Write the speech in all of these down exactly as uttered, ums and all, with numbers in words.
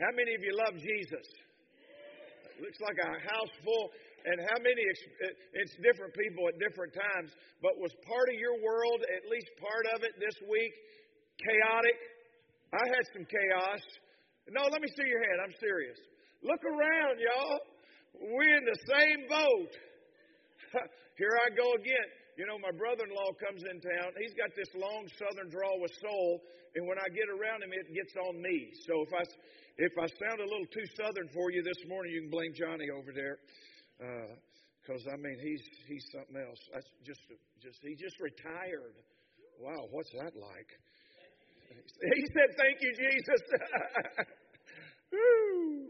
How many of you love Jesus? Looks like a house full. And how many, it's different people at different times, but was part of your world, at least part of it this week, chaotic? I had some chaos. No, let me see your hand. I'm serious. Look around, y'all. We're in the same boat. Here I go again. You know, my brother-in-law comes in town. He's got this long southern drawl with soul, and when I get around him, it gets on me. So if I if I sound a little too southern for you this morning, you can blame Johnny over there, because uh, I mean he's he's something else. I just just he just retired. Wow, what's that like? He said, "Thank you, Jesus." Woo.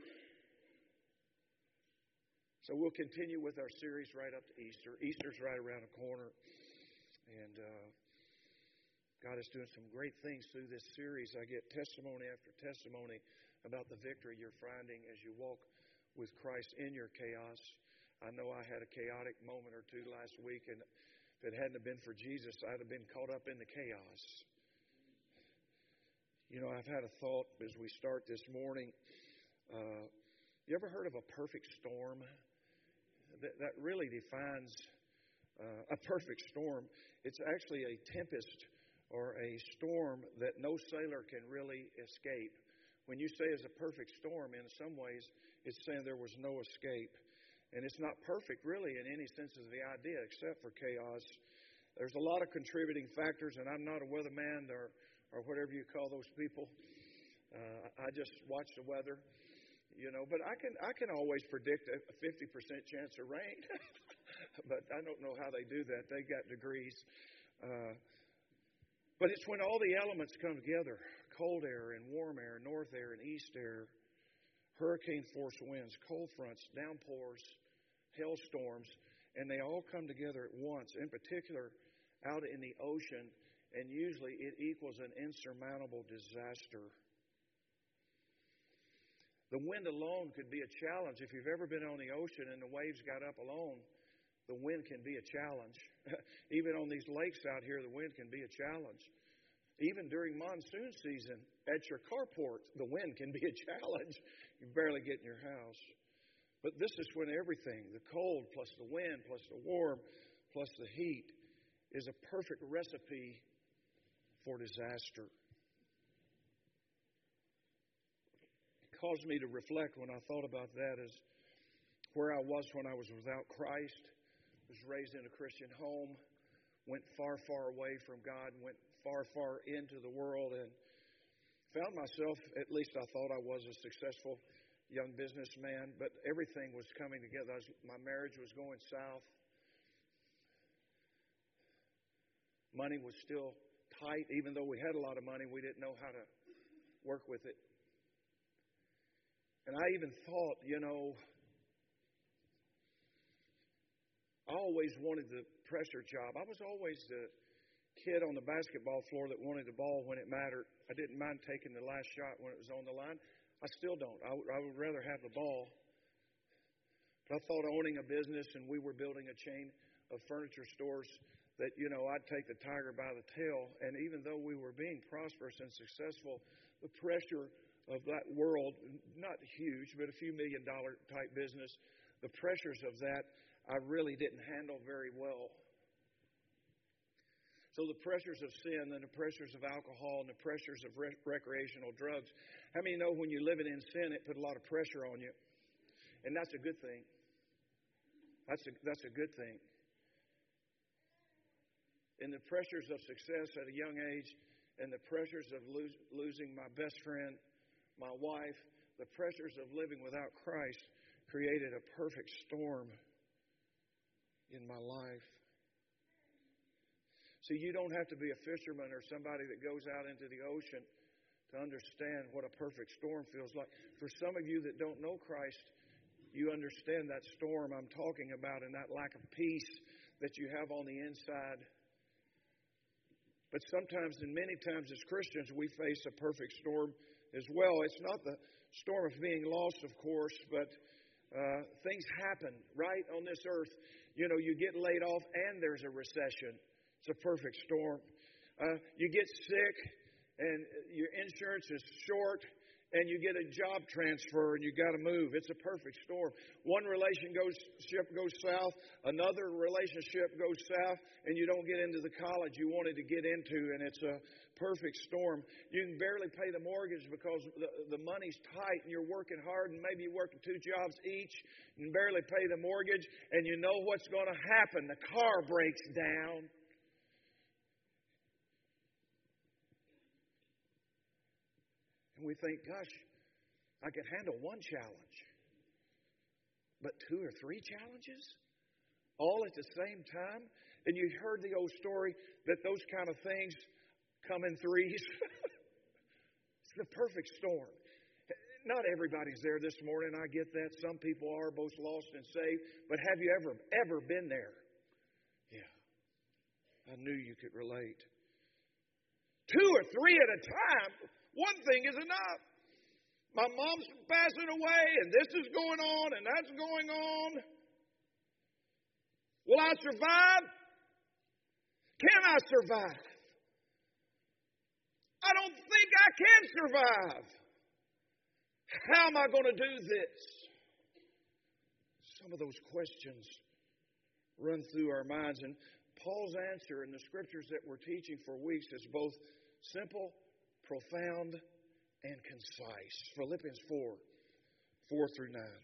So we'll continue with our series right up to Easter. Easter's right around the corner. And uh, God is doing some great things through this series. I get testimony after testimony about the victory you're finding as you walk with Christ in your chaos. I know I had a chaotic moment or two last week, and if it hadn't been for Jesus, I'd have been caught up in the chaos. You know, I've had a thought as we start this morning. Uh, you ever heard of a perfect storm? That, that really defines uh, a perfect storm. It's actually a tempest or a storm that no sailor can really escape. When you say it's a perfect storm, in some ways, it's saying there was no escape. And it's not perfect, really, in any sense of the idea, except for chaos. There's a lot of contributing factors, and I'm not a weatherman or, or whatever you call those people. Uh, I just watch the weather. You know, but I can I can always predict a fifty percent chance of rain. But I don't know how they do that. They got degrees. Uh, but it's when all the elements come together, cold air and warm air, north air and east air, hurricane force winds, cold fronts, downpours, hailstorms, and they all come together at once, in particular out in the ocean, and usually it equals an insurmountable disaster. The wind alone could be a challenge. If you've ever been on the ocean and the waves got up alone, the wind can be a challenge. Even on these lakes out here, the wind can be a challenge. Even during monsoon season, at your carport, the wind can be a challenge. You barely get in your house. But this is when everything, the cold plus the wind plus the warm plus the heat, is a perfect recipe for disaster. Caused me to reflect when I thought about that is where I was when I was without Christ, was raised in a Christian home, went far, far away from God, went far, far into the world, and found myself, at least I thought I was, a successful young businessman, but everything was coming together. I was, my marriage was going south. Money was still tight. Even though we had a lot of money, we didn't know how to work with it. And I even thought, you know, I always wanted the pressure job. I was always the kid on the basketball floor that wanted the ball when it mattered. I didn't mind taking the last shot when it was on the line. I still don't. I, w- I would rather have the ball. But I thought owning a business, and we were building a chain of furniture stores, that, you know, I'd take the tiger by the tail. And even though we were being prosperous and successful, the pressure of that world, not huge, but a few million dollar type business, the pressures of that I really didn't handle very well. So the pressures of sin and the pressures of alcohol and the pressures of re- recreational drugs. How many know when you're living in sin, it put a lot of pressure on you? And that's a good thing. That's a, that's a good thing. And the pressures of success at a young age and the pressures of lose, losing my best friend, my wife, the pressures of living without Christ created a perfect storm in my life. See, you don't have to be a fisherman or somebody that goes out into the ocean to understand what a perfect storm feels like. For some of you that don't know Christ, you understand that storm I'm talking about and that lack of peace that you have on the inside. But sometimes, and many times as Christians, we face a perfect storm as well. It's not the storm of being lost, of course, but uh, things happen right on this earth. You know, you get laid off and there's a recession. It's a perfect storm. Uh, you get sick and your insurance is short and you get a job transfer and you got to move. It's a perfect storm. One relationship goes south, another relationship goes south, and you don't get into the college you wanted to get into, and it's a perfect storm. You can barely pay the mortgage because the, the money's tight and you're working hard, and maybe you're working two jobs each and barely pay the mortgage, and you know what's going to happen. The car breaks down. We think, gosh, I can handle one challenge. But two or three challenges? All at the same time? And you heard the old story that those kind of things come in threes. It's the perfect storm. Not everybody's there this morning. I get that. Some people are both lost and saved. But have you ever, ever been there? Yeah. I knew you could relate. Two or three at a time. One thing is enough. My mom's passing away, and this is going on, and that's going on. Will I survive? Can I survive? I don't think I can survive. How am I going to do this? Some of those questions run through our minds, and Paul's answer in the scriptures that we're teaching for weeks is both simple, profound, and concise. Philippians four, four through nine.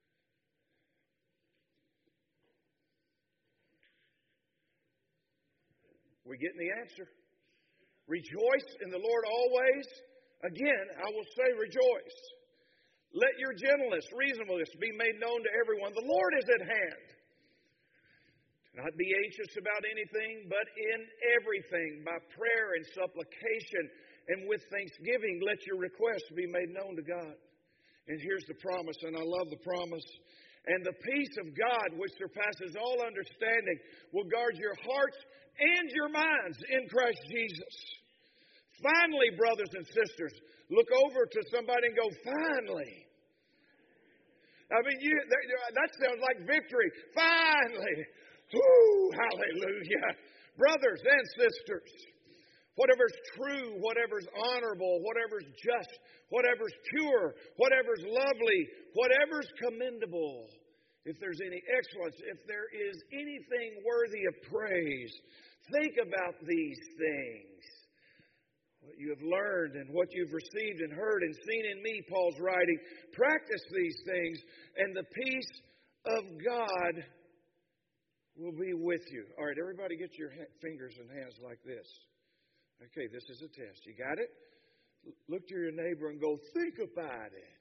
We getting the answer? Rejoice in the Lord always. Again, I will say rejoice. Let your gentleness, reasonableness be made known to everyone. The Lord is at hand. Do not be anxious about anything, but in everything, by prayer and supplication, and with thanksgiving, let your requests be made known to God. And here's the promise, and I love the promise. And the peace of God, which surpasses all understanding, will guard your hearts and your minds in Christ Jesus. Finally, brothers and sisters, look over to somebody and go, finally. I mean, you, that sounds like victory. Finally. Woo, hallelujah. Brothers and sisters, whatever's true, whatever's honorable, whatever's just, whatever's pure, whatever's lovely, whatever's commendable, if there's any excellence, if there is anything worthy of praise, think about these things. What you have learned and what you've received and heard and seen in me, Paul's writing, practice these things, and the peace of God will be with you. All right, everybody get your fingers and hands like this. Okay, this is a test. You got it? Look to your neighbor and go, think about it.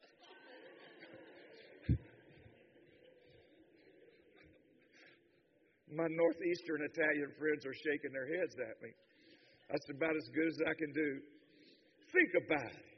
My northeastern Italian friends are shaking their heads at me. That's about as good as I can do. Think about it.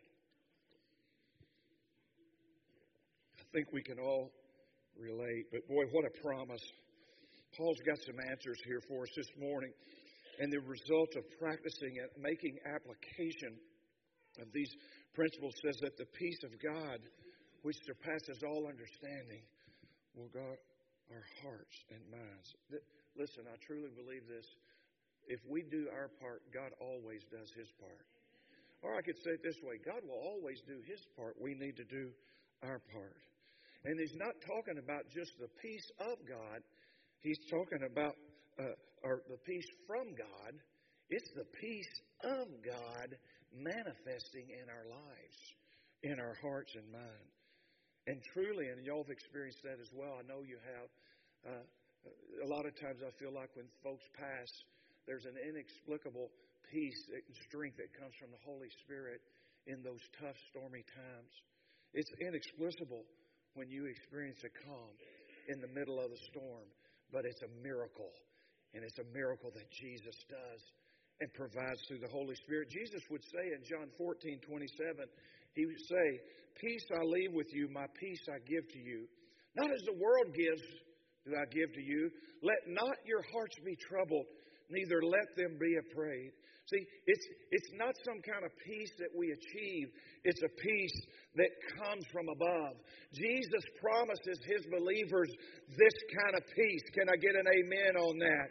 I think we can all relate, but boy, what a promise. Paul's got some answers here for us this morning. And the result of practicing and making application of these principles says that the peace of God, which surpasses all understanding, will guard our hearts and minds. Listen, I truly believe this. If we do our part, God always does His part. Or I could say it this way, God will always do His part. We need to do our part. And He's not talking about just the peace of God. He's talking about uh, or the peace from God. It's the peace of God manifesting in our lives, in our hearts and mind. And truly, and y'all have experienced that as well, I know you have. Uh, a lot of times I feel like when folks pass, there's an inexplicable peace and strength that comes from the Holy Spirit in those tough, stormy times. It's inexplicable when you experience a calm in the middle of the storm, but it's a miracle. And it's a miracle that Jesus does and provides through the Holy Spirit. Jesus would say in John fourteen twenty-seven, He would say, peace I leave with you, my peace I give to you. Not as the world gives do I give to you. Let not your hearts be troubled, neither let them be afraid. See, it's it's not some kind of peace that we achieve. It's a peace that comes from above. Jesus promises His believers this kind of peace. Can I get an amen on that?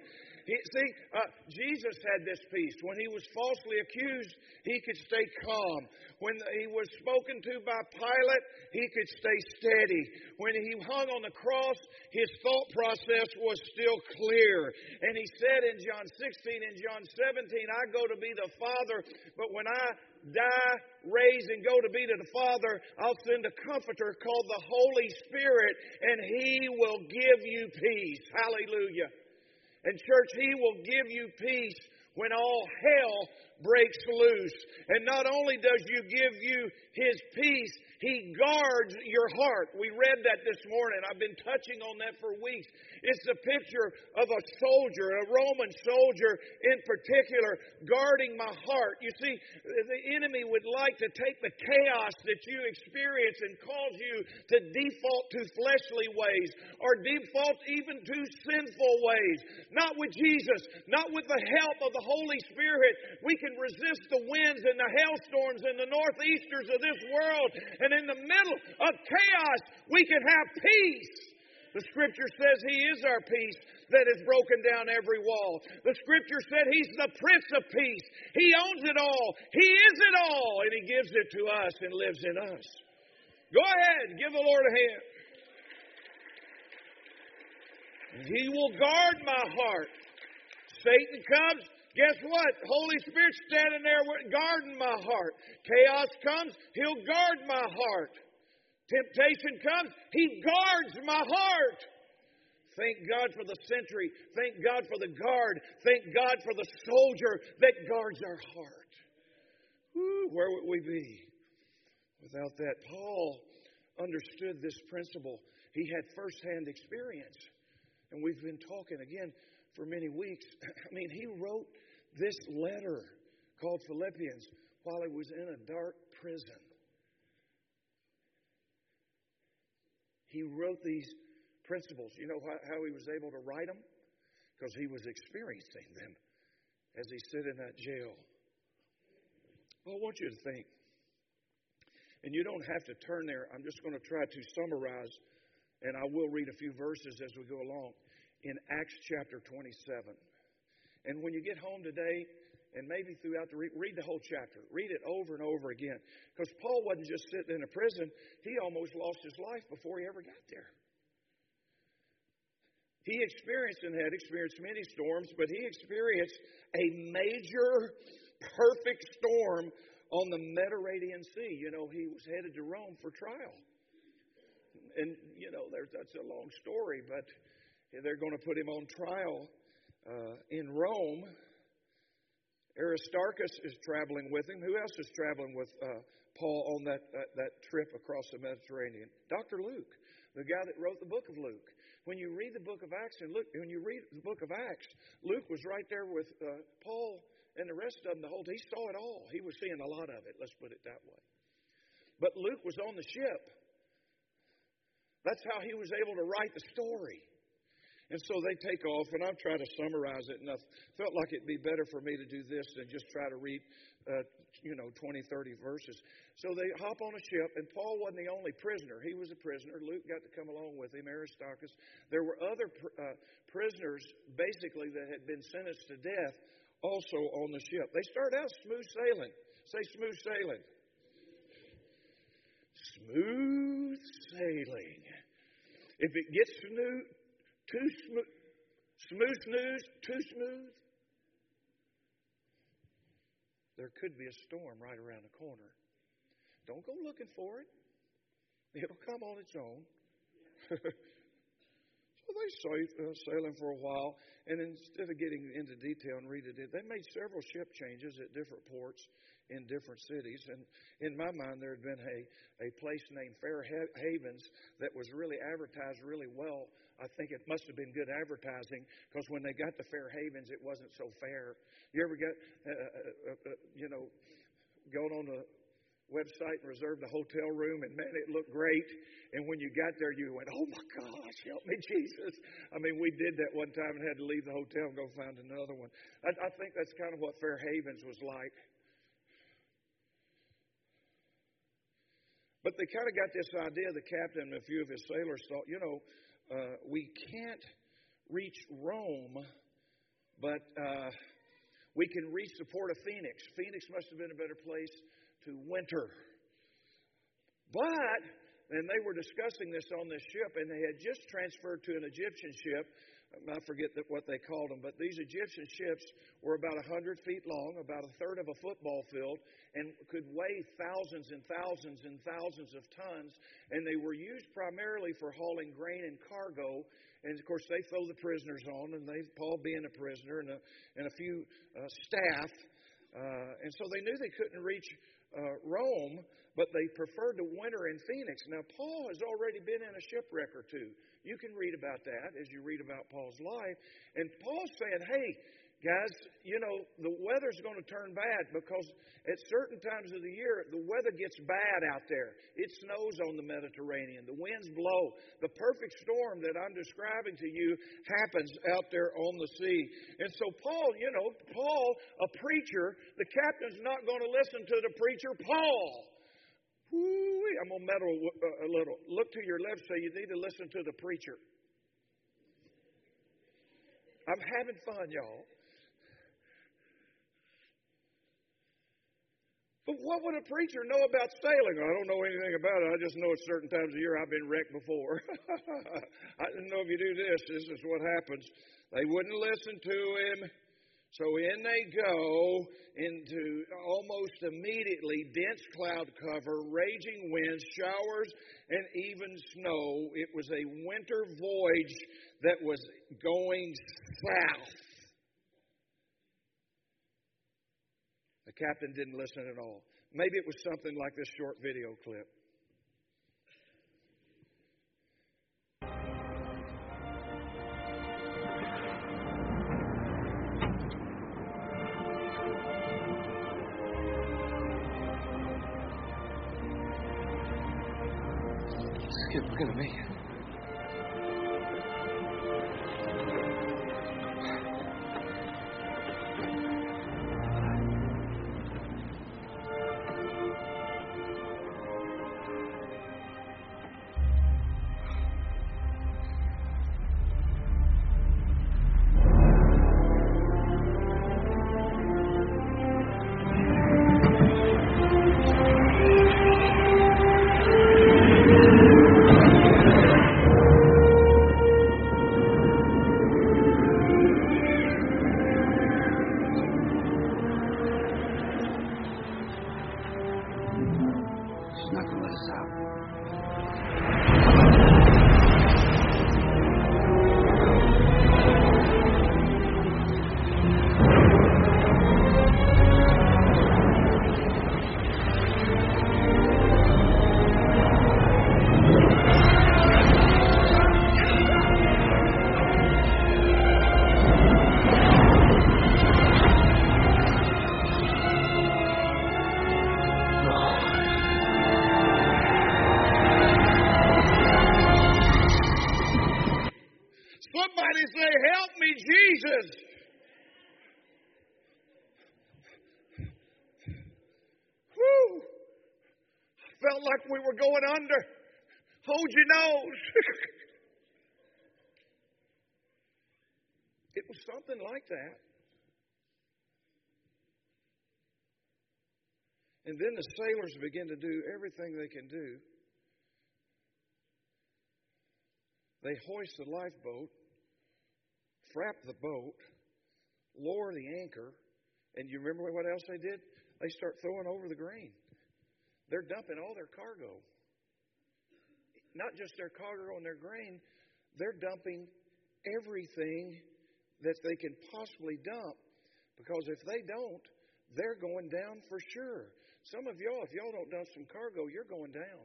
He, see, uh, Jesus had this peace. When he was falsely accused, he could stay calm. When he was spoken to by Pilate, he could stay steady. When he hung on the cross, his thought process was still clear. And he said in John sixteen and John seventeen, I go to be the Father, but when I die, raise, and go to be to the Father, I'll send a comforter called the Holy Spirit, and He will give you peace. Hallelujah. And church, He will give you peace when all hell breaks loose. And not only does He give you His peace, He guards your heart. We read that this morning. I've been touching on that for weeks. It's a picture of a soldier, a Roman soldier in particular, guarding my heart. You see, the enemy would like to take the chaos that you experience and cause you to default to fleshly ways or default even to sinful ways. Not with Jesus, not with the help of the Holy Spirit. We can resist the winds and the hailstorms and the northeasters of this world. And in the middle of chaos, we can have peace. The Scripture says He is our peace that has broken down every wall. The Scripture said He's the Prince of Peace. He owns it all. He is it all. And He gives it to us and lives in us. Go ahead. Give the Lord a hand. He will guard my heart. Satan comes. Guess what? Holy Spirit standing there guarding my heart. Chaos comes. He'll guard my heart. Temptation comes, He guards my heart. Thank God for the sentry. Thank God for the guard. Thank God for the soldier that guards our heart. Woo, where would we be without that? Paul understood this principle. He had firsthand experience. And we've been talking again for many weeks. I mean, he wrote this letter called Philippians while he was in a dark prison. He wrote these principles. You know how he was able to write them? Because he was experiencing them as he stood in that jail. Well, I want you to think. And you don't have to turn there. I'm just going to try to summarize, and I will read a few verses as we go along, in Acts chapter twenty-seven. And when you get home today, and maybe throughout the read, read the whole chapter. Read it over and over again. Because Paul wasn't just sitting in a prison. He almost lost his life before he ever got there. He experienced and had experienced many storms, but he experienced a major, perfect storm on the Mediterranean Sea. You know, he was headed to Rome for trial. And, you know, there's, that's a long story, but they're going to put him on trial uh, in Rome. Aristarchus is traveling with him. Who else is traveling with uh, Paul on that, that, that trip across the Mediterranean? Doctor Luke, the guy that wrote the book of Luke. When you read the book of Acts, and look, when you read the book of Acts, Luke was right there with uh, Paul and the rest of them the whole time. He saw it all. He was seeing a lot of it, let's put it that way. But Luke was on the ship. That's how he was able to write the story. And so they take off, and I've tried to summarize it, and I felt like it'd be better for me to do this than just try to read, uh, you know, twenty, thirty verses. So they hop on a ship, and Paul wasn't the only prisoner. He was a prisoner. Luke got to come along with him, Aristarchus. There were other pr- uh, prisoners, basically, that had been sentenced to death also on the ship. They start out smooth sailing. Say smooth sailing. Smooth sailing. If it gets smooth, too smooth, smooth snooze, too smooth, there could be a storm right around the corner. Don't go looking for it. It'll come on its own. So they sailed, uh, sailing for a while, and instead of getting into detail and reading it, they made several ship changes at different ports in different cities. And in my mind, there had been a, a place named Fair Havens that was really advertised really well. I think it must have been good advertising, because when they got to Fair Havens, it wasn't so fair. You ever get, uh, uh, uh, you know, going on the website and reserved a hotel room, and man, it looked great. And when you got there, you went, oh my gosh, help me, Jesus. I mean, we did that one time and had to leave the hotel and go find another one. I, I think that's kind of what Fair Havens was like. But they kind of got this idea, the captain and a few of his sailors thought, you know, uh, we can't reach Rome but uh, we can reach the port of Phoenix. Phoenix must have been a better place to winter. But, and they were discussing this on this ship, and they had just transferred to an Egyptian ship. I forget that what they called them, but these Egyptian ships were about one hundred feet long, about a third of a football field, and could weigh thousands and thousands and thousands of tons. And they were used primarily for hauling grain and cargo. And, of course, they throw the prisoners on, and they, Paul being a prisoner, and a, and a few uh, staff. Uh, and so they knew they couldn't reach uh, Rome, but they preferred to winter in Phoenix. Now, Paul has already been in a shipwreck or two. You can read about that as you read about Paul's life. And Paul's saying, hey, guys, you know, the weather's going to turn bad because at certain times of the year, the weather gets bad out there. It snows on the Mediterranean. The winds blow. The perfect storm that I'm describing to you happens out there on the sea. And so Paul, you know, Paul, a preacher, the captain's not going to listen to the preacher, Paul. Woo-wee, I'm going to meddle a little. Look to your left, say you need to listen to the preacher. I'm having fun, y'all. But what would a preacher know about sailing? I don't know anything about it. I just know at certain times of year I've been wrecked before. I didn't know if you do this, this is what happens. They wouldn't listen to him. So in they go into almost immediately dense cloud cover, raging winds, showers, and even snow. It was a winter voyage that was going south. The captain didn't listen at all. Maybe it was something like this short video clip. Skip, we're gonna make it. Felt like we were going under. Hold your nose. It was something like that. And then the sailors begin to do everything they can do. They hoist the lifeboat, frap the boat, lower the anchor, and you remember what else they did? They start throwing over the grain. They're dumping all their cargo. Not just their cargo and their grain, they're dumping everything that they can possibly dump. Because if they don't, they're going down for sure. Some of y'all, if y'all don't dump some cargo, you're going down.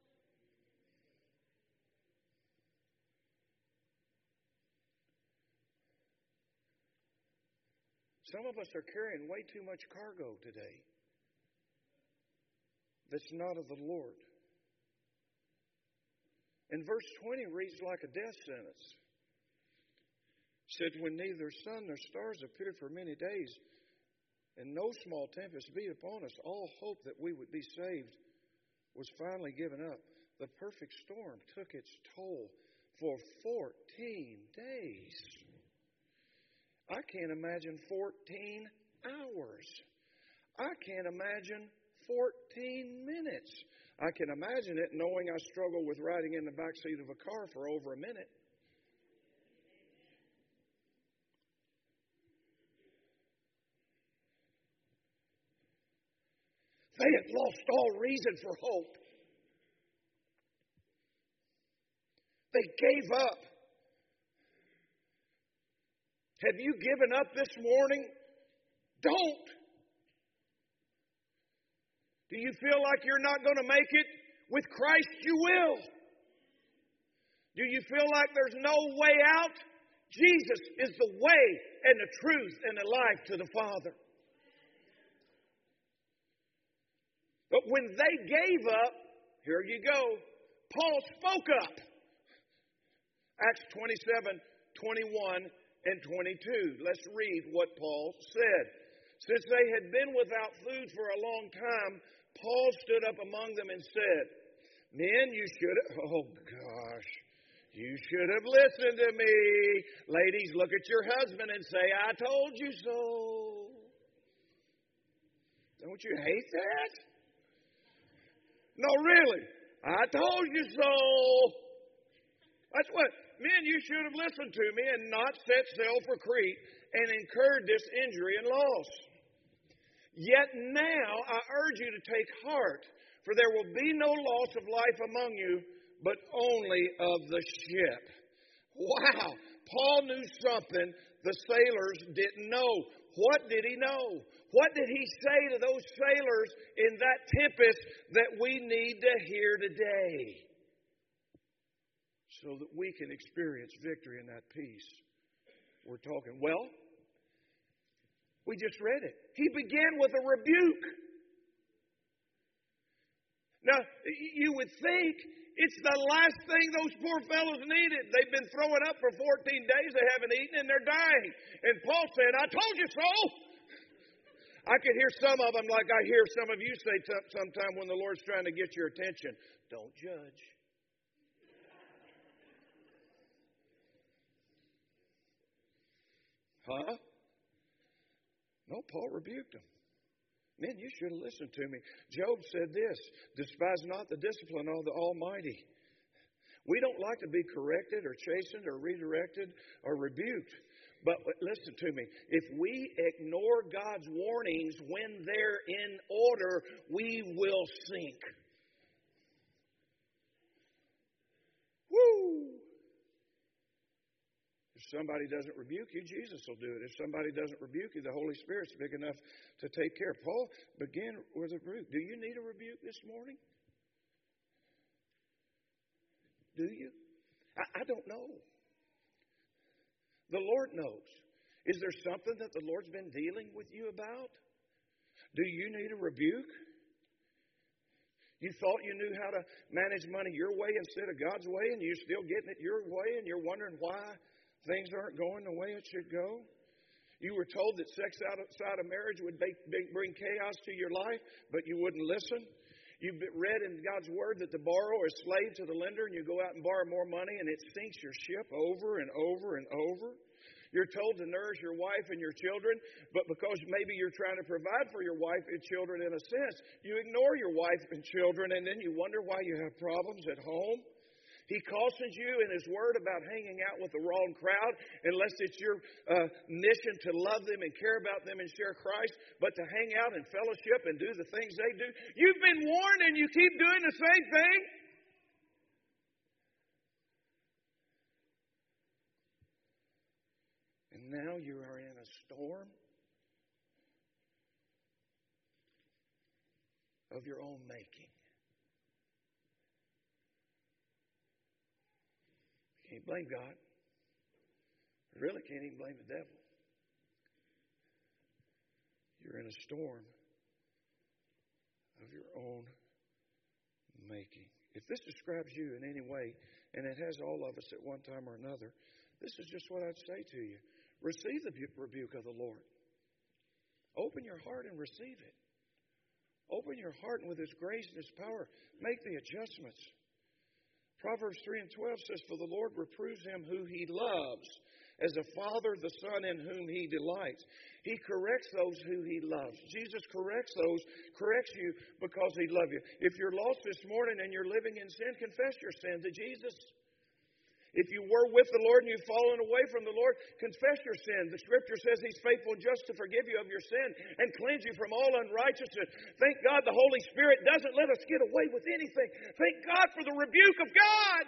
Some of us are carrying way too much cargo today that's not of the Lord. And verse twenty reads like a death sentence. It said, when neither sun nor stars appeared for many days, and no small tempest beat upon us, all hope that we would be saved was finally given up. The perfect storm took its toll for fourteen days. I can't imagine fourteen hours. I can't imagine fourteen minutes. I can imagine it knowing I struggle with riding in the backseat of a car for over a minute. They had lost all reason for hope. They gave up. Have you given up this morning? Don't. Do you feel like you're not going to make it? With Christ, you will. Do you feel like there's no way out? Jesus is the way and the truth and the life to the Father. But when they gave up, here you go, Paul spoke up. Acts twenty-seven, twenty-one, and twenty-two. Let's read what Paul said. Since they had been without food for a long time, Paul stood up among them and said, Men, you should have, oh gosh, you should have listened to me. Ladies, look at your husband and say, I told you so. Don't you hate that? No, really. I told you so. That's what, men, you should have listened to me and not set sail for Crete and incurred this injury and loss. Yet now I urge you to take heart, for there will be no loss of life among you, but only of the ship. Wow! Paul knew something the sailors didn't know. What did he know? What did he say to those sailors in that tempest that we need to hear today? So that we can experience victory in that peace we're talking. Well, we just read it. He began with a rebuke. Now, you would think it's the last thing those poor fellows needed. They've been throwing up for fourteen days. They haven't eaten and they're dying. And Paul said, I told you so. I could hear some of them like I hear some of you say t- sometime when the Lord's trying to get your attention. Don't judge. Huh? No, Paul rebuked them. Men, you should have listened to me. Job said this, despise not the discipline of the Almighty. We don't like to be corrected or chastened or redirected or rebuked. But listen to me. If we ignore God's warnings when they're in order, we will sink. Woo! If somebody doesn't rebuke you, Jesus will do it. If somebody doesn't rebuke you, the Holy Spirit's big enough to take care. Paul began with a rebuke. Do you need a rebuke this morning? Do you? I, I don't know. The Lord knows. Is there something that the Lord's been dealing with you about? Do you need a rebuke? You thought you knew how to manage money your way instead of God's way, and you're still getting it your way, and you're wondering why things aren't going the way it should go? You were told that sex outside of marriage would bring chaos to your life, but you wouldn't listen. You've read in God's Word that the borrower is slave to the lender, and you go out and borrow more money, and it sinks your ship over and over and over. You're told to nourish your wife and your children, but because maybe you're trying to provide for your wife and children in a sense, you ignore your wife and children, and then you wonder why you have problems at home. He cautions you in His Word about hanging out with the wrong crowd unless it's your uh, mission to love them and care about them and share Christ, but to hang out and fellowship and do the things they do. You've been warned and you keep doing the same thing. And now you are in a storm of your own making. Can't blame God. You really can't even blame the devil. You're in a storm of your own making. If this describes you in any way, and it has all of us at one time or another, this is just what I'd say to you. Receive the rebuke of the Lord. Open your heart and receive it. Open your heart, and with His grace and His power, make the adjustments. Proverbs three and twelve says, For the Lord reproves him who He loves, as a father the son in whom He delights. He corrects those who He loves. Jesus corrects those, corrects you because He loves you. If you're lost this morning and you're living in sin, confess your sin to Jesus. If you were with the Lord and you've fallen away from the Lord, confess your sin. The Scripture says He's faithful and just to forgive you of your sin and cleanse you from all unrighteousness. Thank God the Holy Spirit doesn't let us get away with anything. Thank God for the rebuke of God.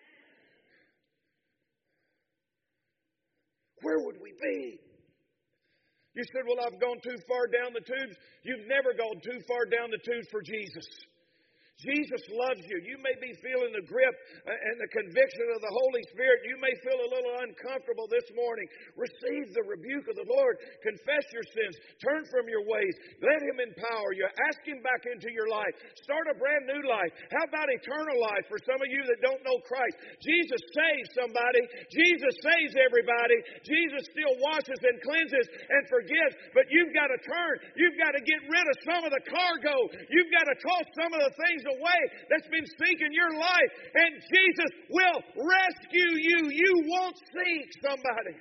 Where would we be? You said, well, I've gone too far down the tubes. You've never gone too far down the tubes for Jesus. Jesus loves you. You may be feeling the grip and the conviction of the Holy Spirit. You may feel a little uncomfortable this morning. Receive the rebuke of the Lord. Confess your sins. Turn from your ways. Let Him empower you. Ask Him back into your life. Start a brand new life. How about eternal life for some of you that don't know Christ? Jesus saves somebody. Jesus saves everybody. Jesus still washes and cleanses and forgives. But you've got to turn. You've got to get rid of some of the cargo. You've got to toss some of the things away that's been sinking your life, and Jesus will rescue you. You won't sink, somebody.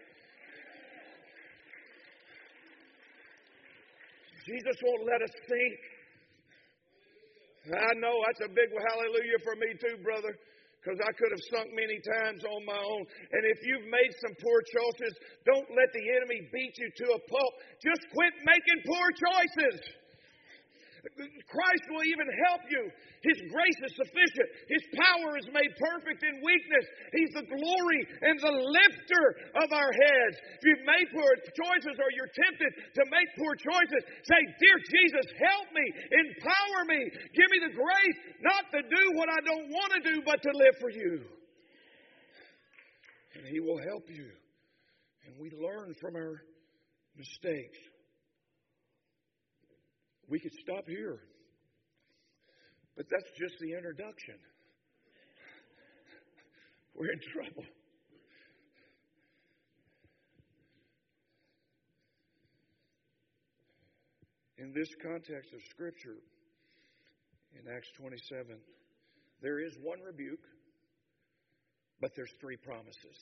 Jesus won't let us sink. I know that's a big hallelujah for me too, brother, because I could have sunk many times on my own. And if you've made some poor choices, don't let the enemy beat you to a pulp. Just quit making poor choices. Christ will even help you. His grace is sufficient. His power is made perfect in weakness. He's the glory and the lifter of our heads. If you've made poor choices or you're tempted to make poor choices, say, dear Jesus, help me, empower me, give me the grace not to do what I don't want to do, but to live for you. And He will help you. And we learn from our mistakes. We could stop here. But that's just the introduction. We're in trouble. In this context of Scripture, in Acts twenty-seven, there is one rebuke, but there's three promises.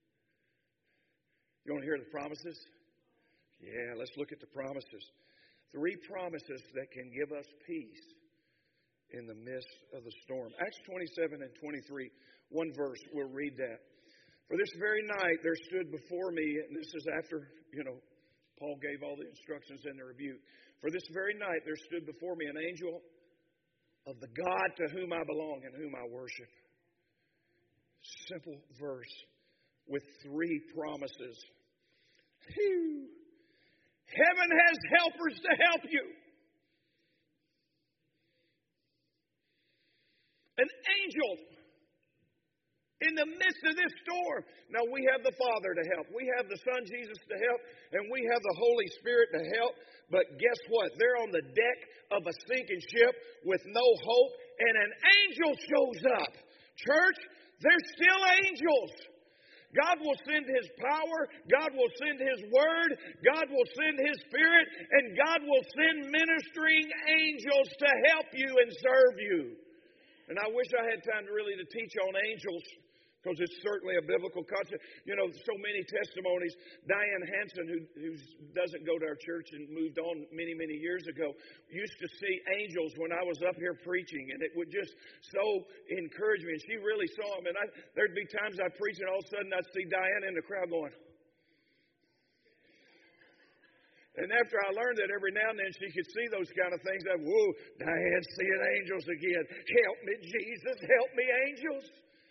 You want to hear the promises? Yeah, let's look at the promises. Three promises that can give us peace in the midst of the storm. Acts twenty-seven and twenty-three, one verse, we'll read that. For this very night there stood before me, and this is after, you know, Paul gave all the instructions and the rebuke. For this very night there stood before me an angel of the God to whom I belong and whom I worship. Simple verse with three promises. Phew. Heaven has helpers to help you. An angel in the midst of this storm. Now we have the Father to help. We have the Son Jesus to help. And we have the Holy Spirit to help. But guess what? They're on the deck of a sinking ship with no hope. And an angel shows up. Church, there's still angels. God will send His power, God will send His word, God will send His Spirit, and God will send ministering angels to help you and serve you. And I wish I had time to really to teach on angels, because it's certainly a biblical concept. You know, so many testimonies. Diane Hansen, who, who doesn't go to our church and moved on many, many years ago, used to see angels when I was up here preaching, and it would just so encourage me. And she really saw them. And I, there'd be times I'd preach, and all of a sudden I'd see Diane in the crowd going. And after I learned that every now and then she could see those kind of things, I'd, whoa, Diane's seeing angels again. Help me, Jesus. Help me, angels.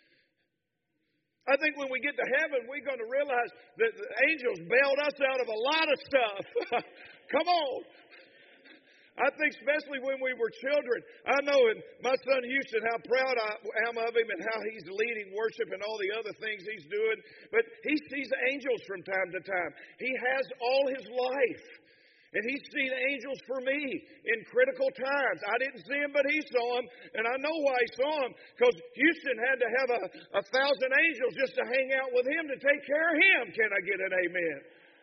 I think when we get to heaven, we're going to realize that the angels bailed us out of a lot of stuff. Come on. I think especially when we were children. I know in my son Houston how proud I am of him and how he's leading worship and all the other things he's doing. But he sees angels from time to time. He has all his life. And He's seen angels for me in critical times. I didn't see Him, but He saw them. And I know why He saw them. Because Houston had to have a, a thousand angels just to hang out with Him to take care of Him. Can I get an amen?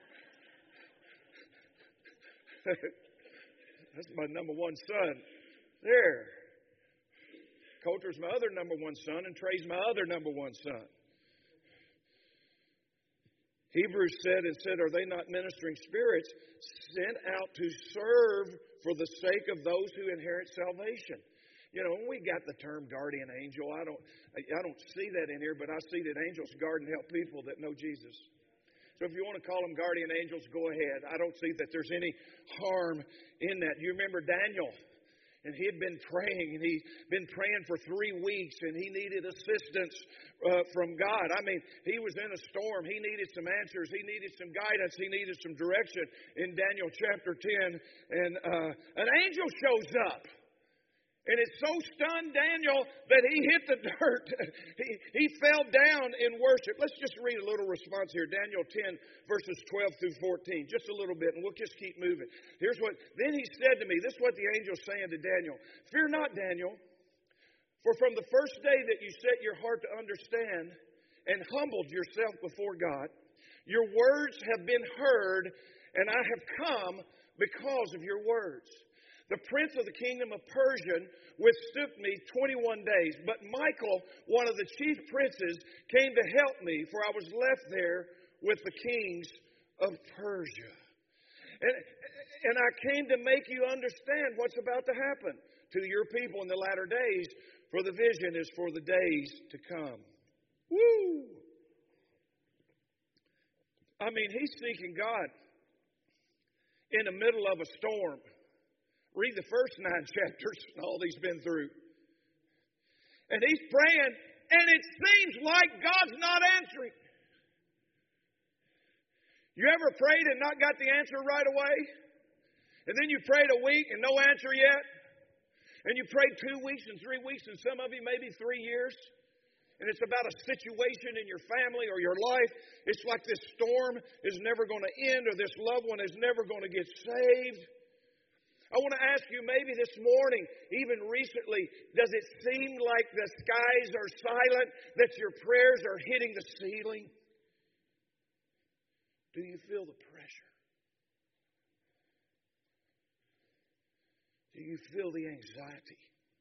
That's my number one son. There. Coulter's my other number one son, and Trey's my other number one son. Hebrews said and said, are they not ministering spirits sent out to serve for the sake of those who inherit salvation? You know, when we got the term guardian angel, I don't, I don't see that in here, but I see that angels guard and help people that know Jesus. So if you want to call them guardian angels, go ahead. I don't see that there's any harm in that. You remember Daniel? And he had been praying, and he'd been praying for three weeks, and he needed assistance uh, from God. I mean, he was in a storm. He needed some answers. He needed some guidance. He needed some direction in Daniel chapter ten. And uh, an angel shows up. And it so stunned Daniel that he hit the dirt. he, he fell down in worship. Let's just read a little response here. Daniel ten, verses twelve through fourteen. Just a little bit, and we'll just keep moving. Here's what, then he said to me, this is what the angel's saying to Daniel. Fear not, Daniel, for from the first day that you set your heart to understand and humbled yourself before God, your words have been heard, and I have come because of your words. The prince of the kingdom of Persia withstood me twenty-one days. But Michael, one of the chief princes, came to help me, for I was left there with the kings of Persia. And, and I came to make you understand what's about to happen to your people in the latter days, for the vision is for the days to come. Woo! I mean, he's seeking God in the middle of a storm. Read the first nine chapters, all he's been through. And he's praying, and it seems like God's not answering. You ever prayed and not got the answer right away? And then you prayed a week and no answer yet? And you prayed two weeks and three weeks, and some of you maybe three years? And it's about a situation in your family or your life. It's like this storm is never going to end, or this loved one is never going to get saved. I want to ask you, maybe this morning, even recently, does it seem like the skies are silent, that your prayers are hitting the ceiling? Do you feel the pressure? Do you feel the anxiety?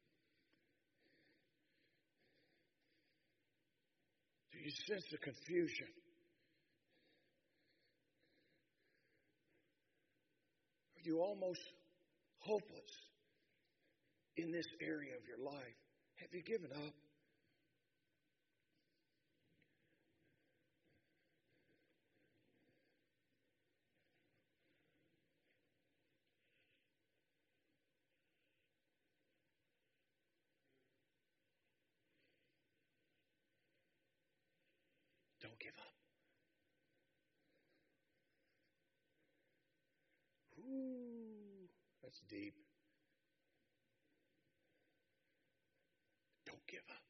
Do you sense the confusion? Are you almost hopeless in this area of your life? Have you given up? Don't give up. Ooh, that's deep. Don't give up.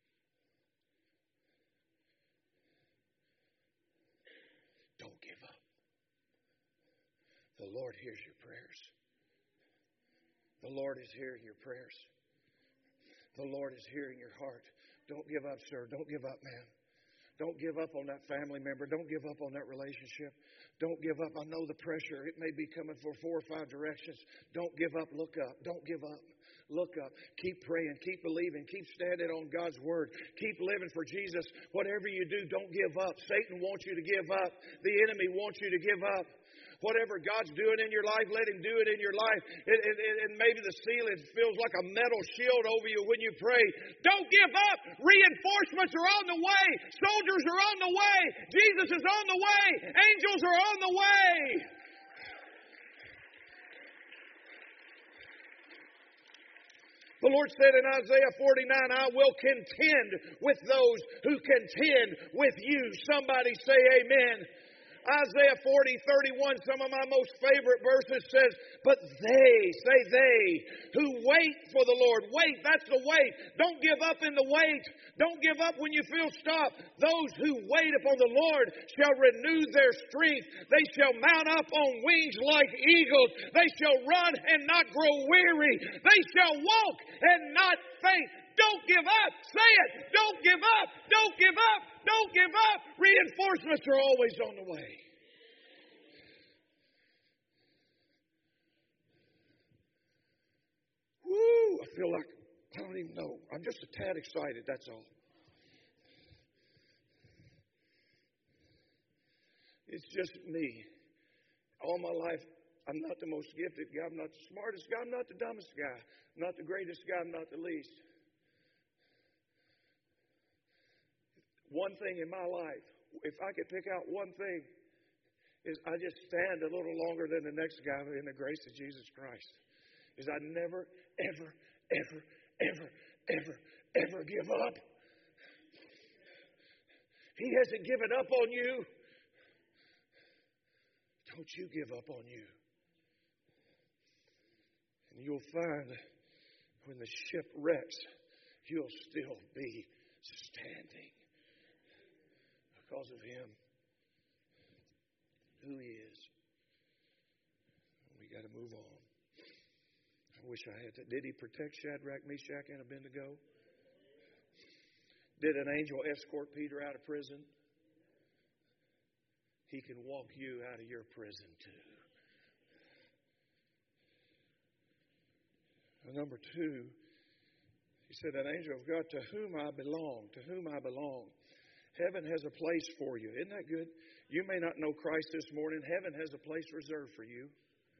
Don't give up. The Lord hears your prayers. The Lord is hearing your prayers. The Lord is hearing your heart. Don't give up, sir. Don't give up, man. Don't give up on that family member. Don't give up on that relationship. Don't give up. I know the pressure. It may be coming for four or five directions. Don't give up. Look up. Don't give up. Look up. Keep praying. Keep believing. Keep standing on God's word. Keep living for Jesus. Whatever you do, don't give up. Satan wants you to give up. The enemy wants you to give up. Whatever God's doing in your life, let Him do it in your life. And, and, and maybe the ceiling feels like a metal shield over you when you pray. Don't give up. Reinforcements are on the way. Soldiers are on the way. Jesus is on the way. Angels are on the way. The Lord said in Isaiah forty-nine, I will contend with those who contend with you. Somebody say amen. Isaiah forty, thirty-one, some of my most favorite verses says, but they, say they, who wait for the Lord. Wait, that's the wait. Don't give up in the wait. Don't give up when you feel stopped. Those who wait upon the Lord shall renew their strength. They shall mount up on wings like eagles. They shall run and not grow weary. They shall walk and not faint. Don't give up. Say it. Don't give up. Don't give up. Don't give up. Reinforcements are always on the way. Woo! I feel like, I don't even know. I'm just a tad excited, that's all. It's just me. All my life, I'm not the most gifted guy. I'm not the smartest guy. I'm not the dumbest guy. I'm not the greatest guy. I'm not the least. One thing in my life, if I could pick out one thing, is I just stand a little longer than the next guy in the grace of Jesus Christ. Is I never, ever, ever, ever, ever, ever give up. He hasn't given up on you. Don't you give up on you. And you'll find when the ship wrecks, you'll still be standing because of Him, who He is. We got to move on. I wish I had to. Did He protect Shadrach, Meshach, and Abednego? Did an angel escort Peter out of prison? He can walk you out of your prison too. And number two, he said, an angel of God, to whom I belong, to whom I belong. Heaven has a place for you. Isn't that good? You may not know Christ this morning. Heaven has a place reserved for you.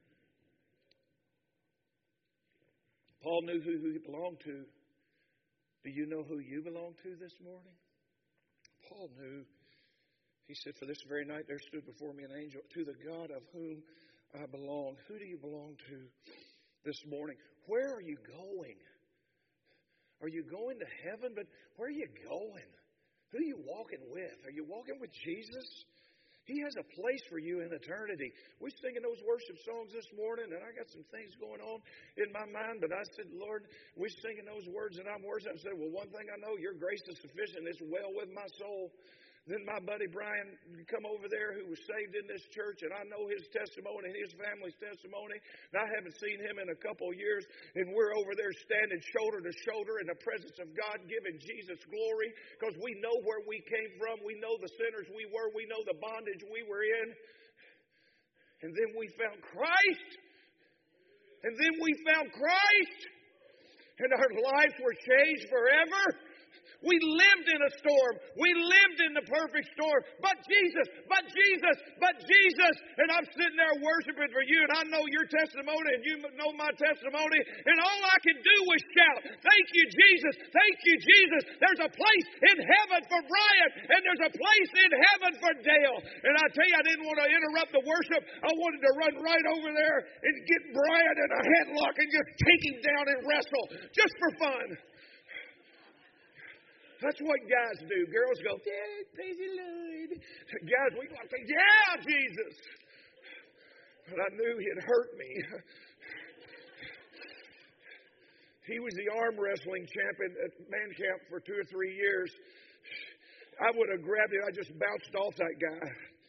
Paul knew who he belonged to. Do you know who you belong to this morning? Paul knew. He said, for this very night there stood before me an angel, to the God of whom I belong. Who do you belong to this morning? Where are you going? Are you going to heaven? But where are you going? Who are you walking with? Are you walking with Jesus? He has a place for you in eternity. We're singing those worship songs this morning, and I got some things going on in my mind, but I said, Lord, we're singing those words, and I'm worshiping. I said, well, one thing I know, your grace is sufficient. It's well with my soul. Then my buddy Brian come over there who was saved in this church, and I know his testimony and his family's testimony. And I haven't seen him in a couple of years, and we're over there standing shoulder to shoulder in the presence of God, giving Jesus glory, because we know where we came from. We know the sinners we were. We know the bondage we were in. And then we found Christ. And then we found Christ. And our lives were changed forever. We lived in a storm. We lived in the perfect storm. But Jesus, but Jesus, but Jesus. And I'm sitting there worshiping for you. And I know your testimony and you know my testimony. And all I can do was shout, thank you, Jesus. Thank you, Jesus. There's a place in heaven for Brian. And there's a place in heaven for Dale. And I tell you, I didn't want to interrupt the worship. I wanted to run right over there and get Brian in a headlock and just take him down and wrestle. Just for fun. That's what guys do. Girls go, yeah, praise the Lord. Guys, we like to say, yeah, Jesus. But I knew he'd hurt me. He was the arm wrestling champion at man camp for two or three years. I would have grabbed him. I just bounced off that guy.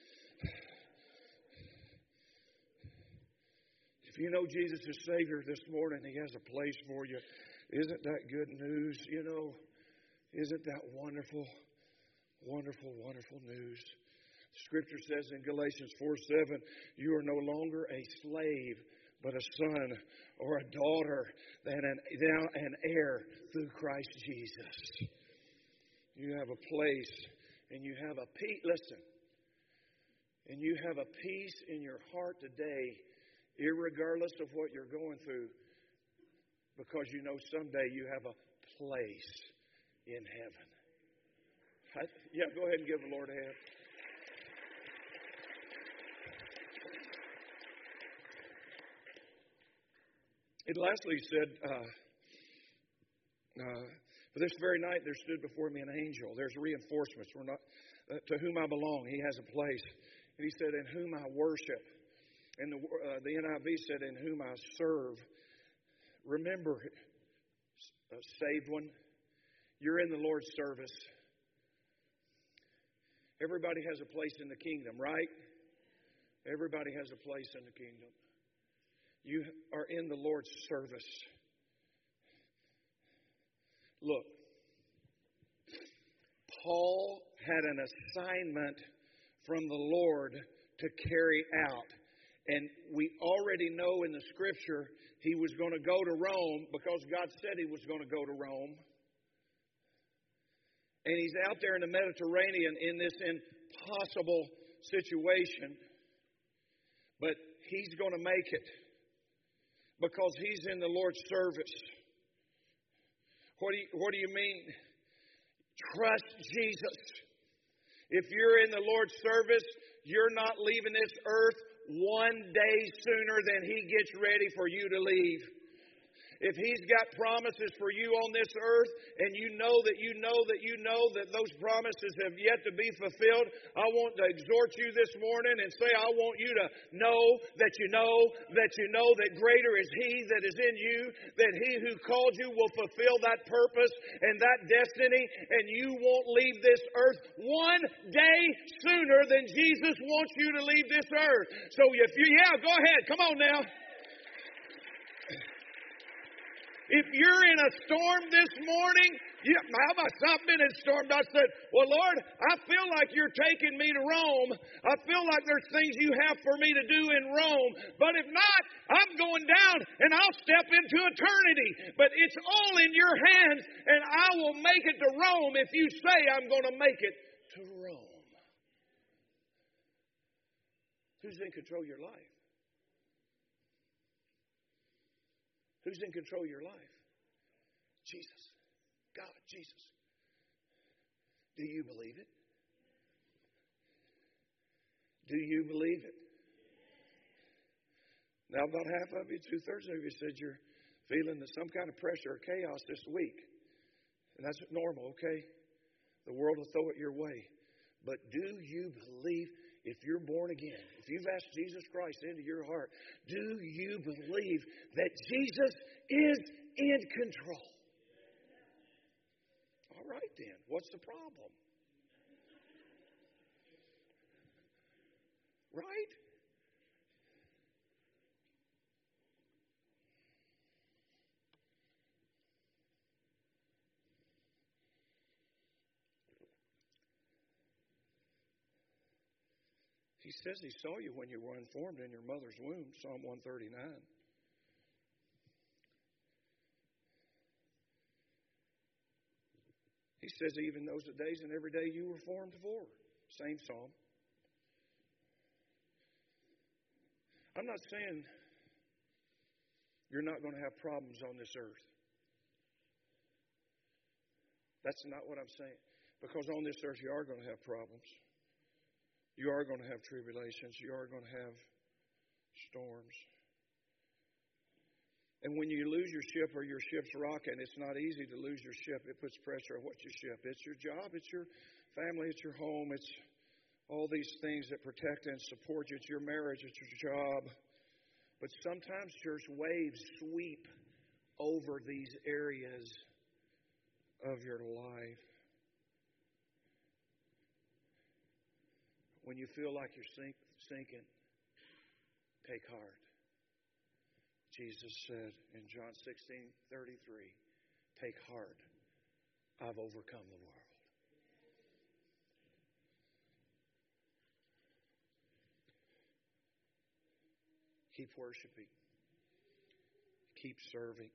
If you know Jesus is Savior this morning, He has a place for you. Isn't that good news? You know, isn't that wonderful, wonderful, wonderful news? Scripture says in Galatians four seven, you are no longer a slave, but a son or a daughter, and an, now an heir through Christ Jesus. You have a place, and you have a peace. Listen, and you have a peace in your heart today, irregardless of what you're going through, because you know someday you have a place in heaven. I, yeah, go ahead and give the Lord a hand. And lastly, he said, uh, uh, for this very night there stood before me an angel. There's reinforcements. We're not uh, to whom I belong. He has a place. And he said, in whom I worship. And the, uh, the N I V said, in whom I serve. Remember, uh, saved one, you're in the Lord's service. Everybody has a place in the kingdom, right? Everybody has a place in the kingdom. You are in the Lord's service. Look, Paul had an assignment from the Lord to carry out. And we already know in the Scripture he was going to go to Rome because God said he was going to go to Rome. And he's out there in the Mediterranean in this impossible situation, but he's going to make it because he's in the Lord's service. What do you, what do you mean? Trust Jesus. If you're in the Lord's service, you're not leaving this earth one day sooner than He gets ready for you to leave. If He's got promises for you on this earth, and you know that you know that you know that those promises have yet to be fulfilled, I want to exhort you this morning and say, I want you to know that you know that you know that greater is He that is in you, that He who called you will fulfill that purpose and that destiny, and you won't leave this earth one day sooner than Jesus wants you to leave this earth. So if you, yeah, go ahead, come on now. If you're in a storm this morning, you, how about I've been in storm? I said, well, Lord, I feel like you're taking me to Rome. I feel like there's things you have for me to do in Rome. But if not, I'm going down and I'll step into eternity. But it's all in your hands, and I will make it to Rome if you say I'm going to make it to Rome. Who's in control of your life? Who's in control of your life? Jesus. God, Jesus. Do you believe it? Do you believe it? Now, about half of you, two-thirds of you said you're feeling some kind of pressure or chaos this week. And that's normal, okay? The world will throw it your way. But do you believe, if you're born again, if you've asked Jesus Christ into your heart, do you believe that Jesus is in control? All right then, what's the problem? Right? He says He saw you when you were unformed in your mother's womb, Psalm one thirty-nine. He says even those days and every day you were formed for. Same psalm. I'm not saying you're not going to have problems on this earth. That's not what I'm saying. Because on this earth you are going to have problems. You are going to have tribulations. You are going to have storms. And when you lose your ship or your ship's rocking, it's not easy to lose your ship. It puts pressure on what your ship. It's your job. It's your family. It's your home. It's all these things that protect and support you. It's your marriage. It's your job. But sometimes, church, waves sweep over these areas of your life. When you feel like you're sink, sinking, take heart. Jesus said in John sixteen thirty-three, take heart, I've overcome the world. Keep worshiping. Keep serving.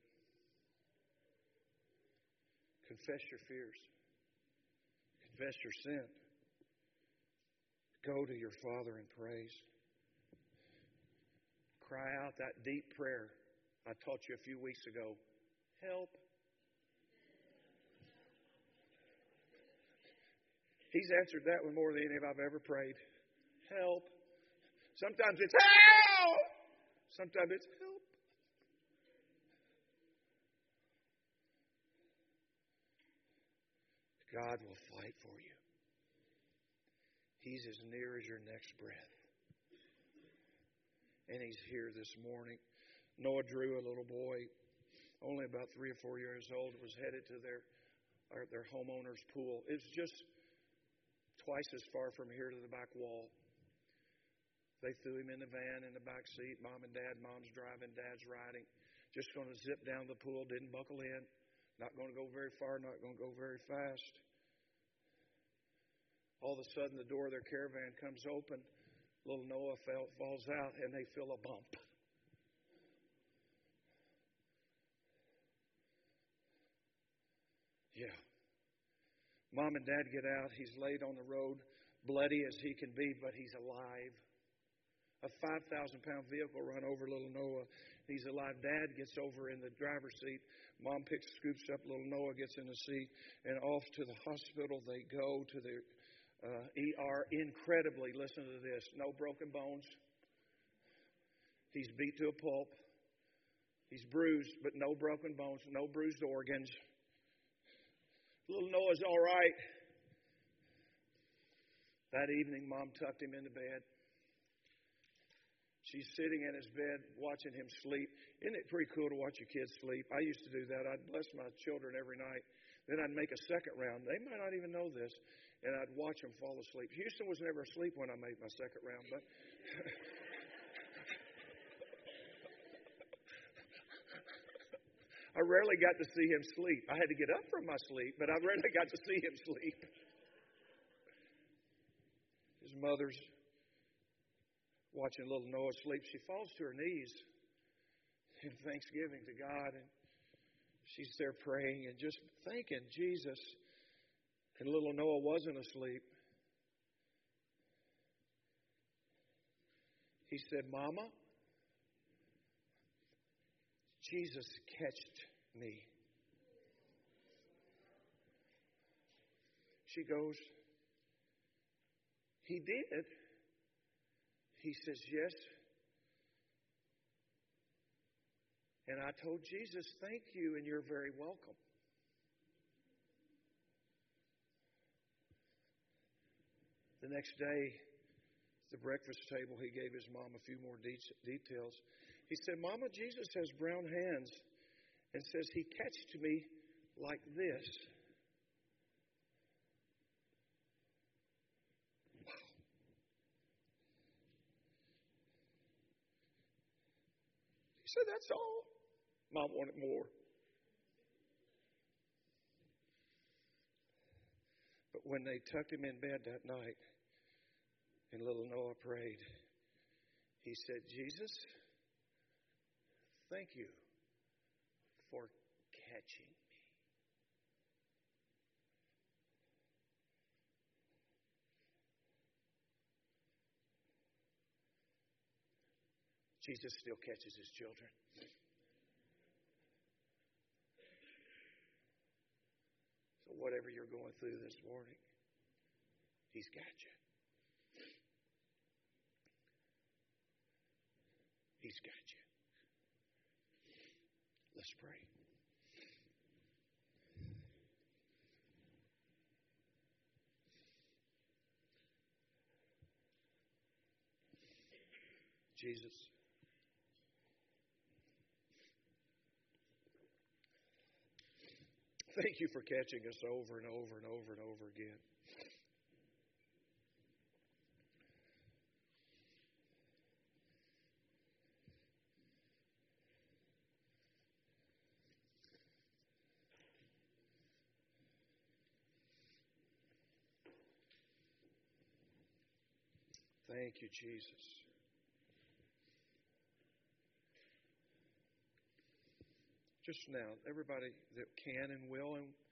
Confess your fears. Confess your sin. Go to your Father in praise. Cry out that deep prayer I taught you a few weeks ago. Help. He's answered that one more than any of I've ever prayed. Help. Sometimes it's help. Sometimes it's help. God will fight for you. He's as near as your next breath. And He's here this morning. Noah Drew, a little boy, only about three or four years old, was headed to their their homeowner's pool. It's just twice as far from here to the back wall. They threw him in the van in the back seat. Mom and Dad, Mom's driving, Dad's riding. Just going to zip down the pool. Didn't buckle in. Not going to go very far. Not going to go very fast. All of a sudden, the door of their caravan comes open. Little Noah fell, falls out, and they feel a bump. Yeah. Mom and Dad get out. He's laid on the road. bloody as he can be, but he's alive. A five thousand pound vehicle run over little Noah. He's alive. Dad gets over in the driver's seat. Mom picks, scoops up little Noah, gets in the seat, and off to the hospital they go, to the uh, E R. Incredibly, listen to this, no broken bones. He's beat to a pulp. He's bruised, but no broken bones, no bruised organs. Little Noah's all right. That evening, Mom tucked him into bed. She's sitting in his bed watching him sleep. Isn't it pretty cool to watch your kids sleep? I used to do that. I'd bless my children every night. Then I'd make a second round. They might not even know this. And I'd watch them fall asleep. Houston was never asleep when I made my second round. But I rarely got to see him sleep. I had to get up from my sleep, but I rarely got to see him sleep. His mother's watching little Noah sleep. She falls to her knees in thanksgiving to God, and she's there praying and just thanking Jesus. And little Noah wasn't asleep. He said, "Mama, Jesus catched me." She goes, "He did?" He says, "Yes." And I told Jesus, "Thank you, and you're very welcome." The next day, at the breakfast table, he gave his mom a few more de- details. He said, "Mama, Jesus has brown hands and says he catched me like this." He said, "That's all." Mom wanted more. But when they tucked him in bed that night and little Noah prayed, he said, "Jesus, thank you for catching me." Jesus still catches his children. So whatever you're going through this morning, he's got you. He's got you. Let's pray. Jesus, thank you for catching us over and over and over and over again. Thank you, Jesus. Just now, everybody that can and will and